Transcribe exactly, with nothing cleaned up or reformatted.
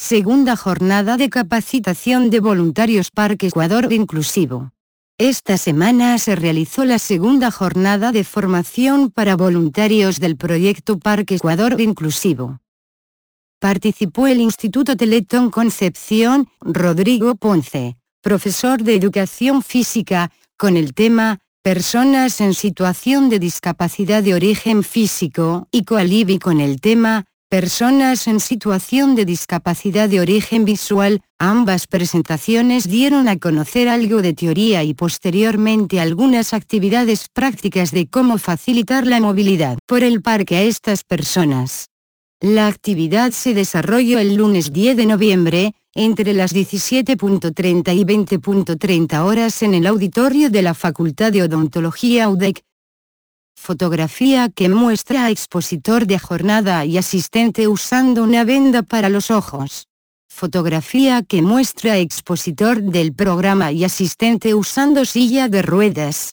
Segunda jornada de capacitación de voluntarios Parque Ecuador Inclusivo. Esta semana se realizó la segunda jornada de formación para voluntarios del proyecto Parque Ecuador Inclusivo. Participó el Instituto Teletón Concepción, Rodrigo Ponce, profesor de Educación Física, con el tema Personas en situación de discapacidad de origen físico, y Coalibi con el tema Personas en situación de discapacidad de origen visual. Ambas presentaciones dieron a conocer algo de teoría y posteriormente algunas actividades prácticas de cómo facilitar la movilidad por el parque a estas personas. La actividad se desarrolló el lunes diez de noviembre, entre las diecisiete treinta y veinte treinta horas en el auditorio de la Facultad de Odontología U D E C. Fotografía que muestra a expositor de jornada y asistente usando una venda para los ojos. Fotografía que muestra a expositor del programa y asistente usando silla de ruedas.